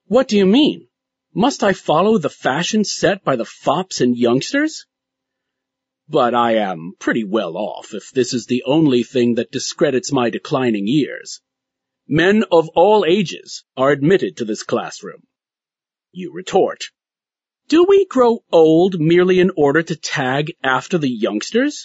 What do you mean? Must I follow the fashion set by the fops and youngsters? But I am pretty well off if this is the only thing that discredits my declining years. Men of all ages are admitted to this classroom. You retort, do we grow old merely in order to tag after the youngsters?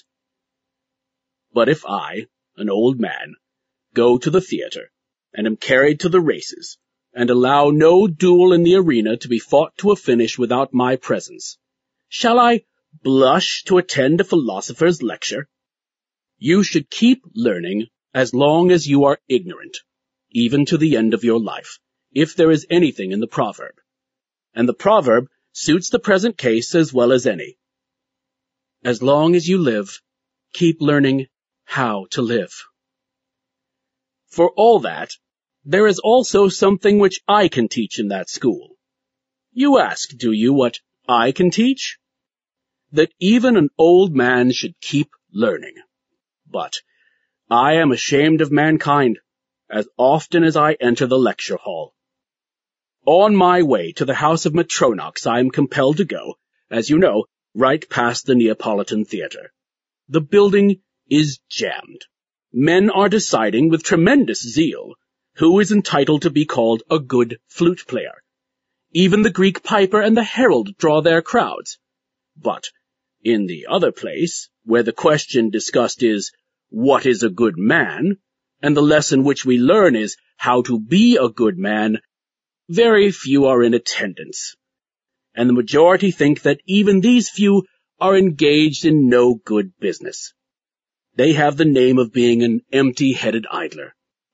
But if I, an old man, go to the theater, and am carried to the races, and allow no duel in the arena to be fought to a finish without my presence, shall I blush to attend a philosopher's lecture? You should keep learning as long as you are ignorant, even to the end of your life, if there is anything in the proverb. And the proverb suits the present case as well as any. As long as you live, keep learning how to live. For all that, there is also something which I can teach in that school. You ask, do you, what I can teach? That even an old man should keep learning. But I am ashamed of mankind as often as I enter the lecture hall. On my way to the house of Matronox, I am compelled to go, as you know, right past the Neapolitan Theater. The building is jammed. Men are deciding with tremendous zeal who is entitled to be called a good flute player. Even the Greek piper and the herald draw their crowds. But in the other place, where the question discussed is, what is a good man, and the lesson which we learn is how to be a good man, very few are in attendance, and the majority think that even these few are engaged in no good business. They have the name of being an empty-headed idler.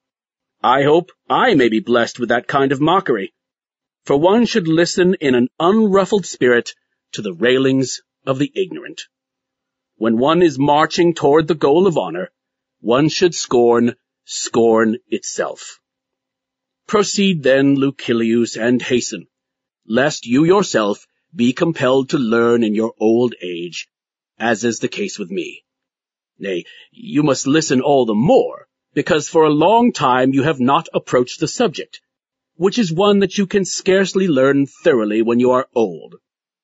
I hope I may be blessed with that kind of mockery, for one should listen in an unruffled spirit to the railings of the ignorant. When one is marching toward the goal of honor, one should scorn itself. Proceed then, Lucilius, and hasten, lest you yourself be compelled to learn in your old age, as is the case with me. Nay, you must listen all the more, because for a long time you have not approached the subject, which is one that you can scarcely learn thoroughly when you are old.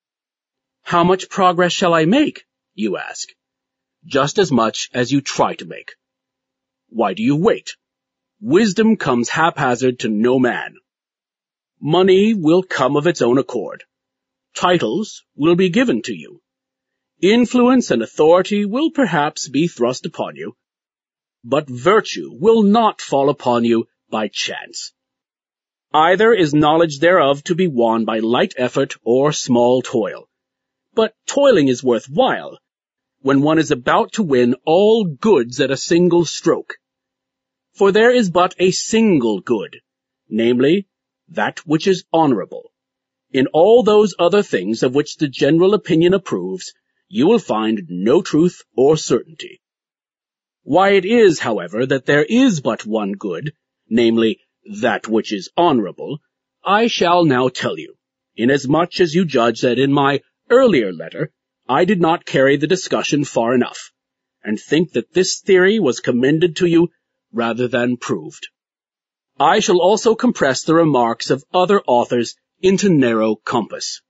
How much progress shall I make, you ask? Just as much as you try to make. Why do you wait? Wisdom comes haphazard to no man. Money will come of its own accord. Titles will be given to you. Influence and authority will perhaps be thrust upon you, but virtue will not fall upon you by chance. Either is knowledge thereof to be won by light effort or small toil, but toiling is worth while when one is about to win all goods at a single stroke. For there is but a single good, namely, that which is honorable. In all those other things of which the general opinion approves, you will find no truth or certainty. Why it is, however, that there is but one good, namely, that which is honorable, I shall now tell you, inasmuch as you judge that in my earlier letter I did not carry the discussion far enough, and think that this theory was commended to you rather than proved. I shall also compress the remarks of other authors into narrow compass.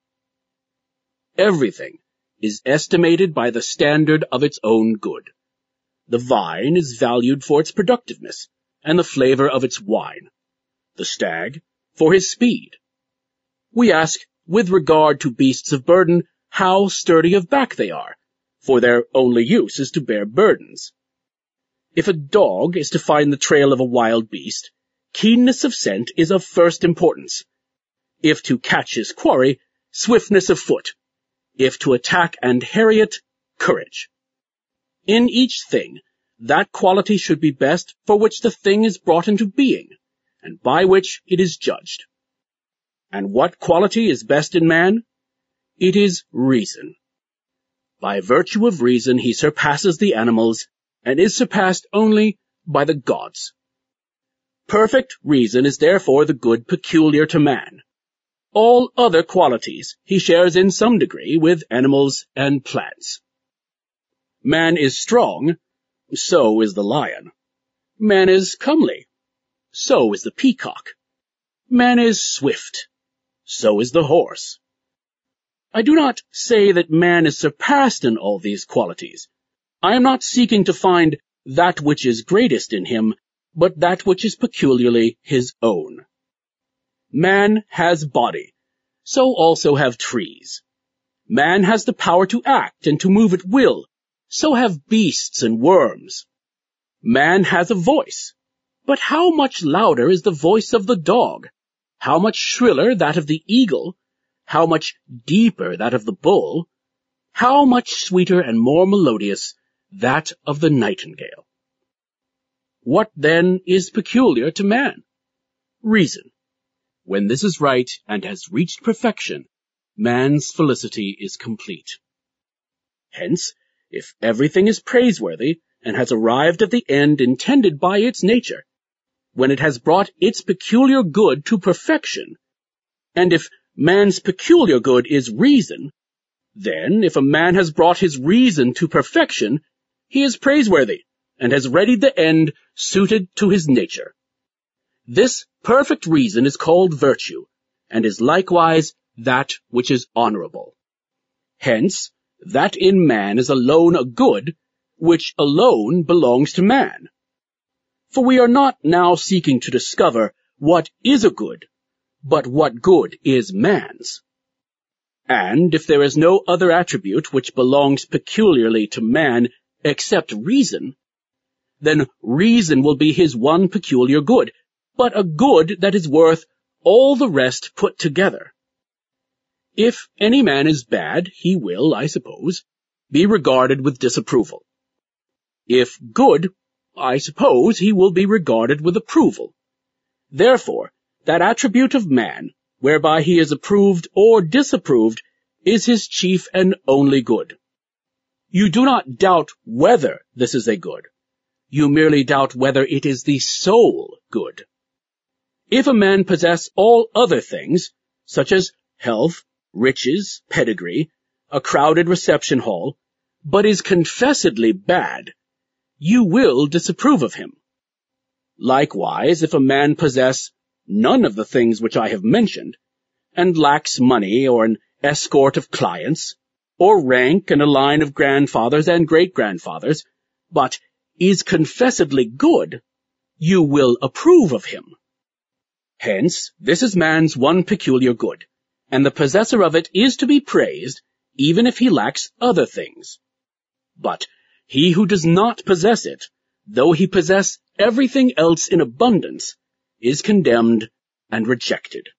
Everything is estimated by the standard of its own good. The vine is valued for its productiveness, and the flavor of its wine. The stag for his speed. We ask, with regard to beasts of burden, how sturdy of back they are, for their only use is to bear burdens. If a dog is to find the trail of a wild beast, keenness of scent is of first importance. If to catch his quarry, swiftness of foot. If to attack and harry it, courage. In each thing, that quality should be best for which the thing is brought into being, and by which it is judged. And what quality is best in man? It is reason. By virtue of reason he surpasses the animals, and is surpassed only by the gods. Perfect reason is therefore the good peculiar to man. All other qualities he shares in some degree with animals and plants. Man is strong, so is the lion. Man is comely, so is the peacock. Man is swift, so is the horse. I do not say that man is surpassed in all these qualities. I am not seeking to find that which is greatest in him, but that which is peculiarly his own. Man has body, so also have trees. Man has the power to act and to move at will, so have beasts and worms. Man has a voice, but how much louder is the voice of the dog? How much shriller that of the eagle? How much deeper that of the bull? How much sweeter and more melodious that of the nightingale? What then is peculiar to man? Reason. When this is right and has reached perfection, man's felicity is complete. Hence, if everything is praiseworthy and has arrived at the end intended by its nature, when it has brought its peculiar good to perfection, and if man's peculiar good is reason, then if a man has brought his reason to perfection, he is praiseworthy and has readied the end suited to his nature. This perfect reason is called virtue, and is likewise that which is honorable. Hence, that in man is alone a good, which alone belongs to man. For we are not now seeking to discover what is a good, but what good is man's. And if there is no other attribute which belongs peculiarly to man except reason, then reason will be his one peculiar good, but a good that is worth all the rest put together. If any man is bad, he will, I suppose, be regarded with disapproval. If good, I suppose he will be regarded with approval. Therefore, that attribute of man, whereby he is approved or disapproved, is his chief and only good. You do not doubt whether this is a good. You merely doubt whether it is the sole good. If a man possess all other things, such as health, riches, pedigree, a crowded reception hall, but is confessedly bad, you will disapprove of him. Likewise, if a man possess none of the things which I have mentioned, and lacks money or an escort of clients, or rank and a line of grandfathers and great-grandfathers, but is confessedly good, you will approve of him. Hence, this is man's one peculiar good, and the possessor of it is to be praised, even if he lacks other things. But he who does not possess it, though he possess everything else in abundance, is condemned and rejected.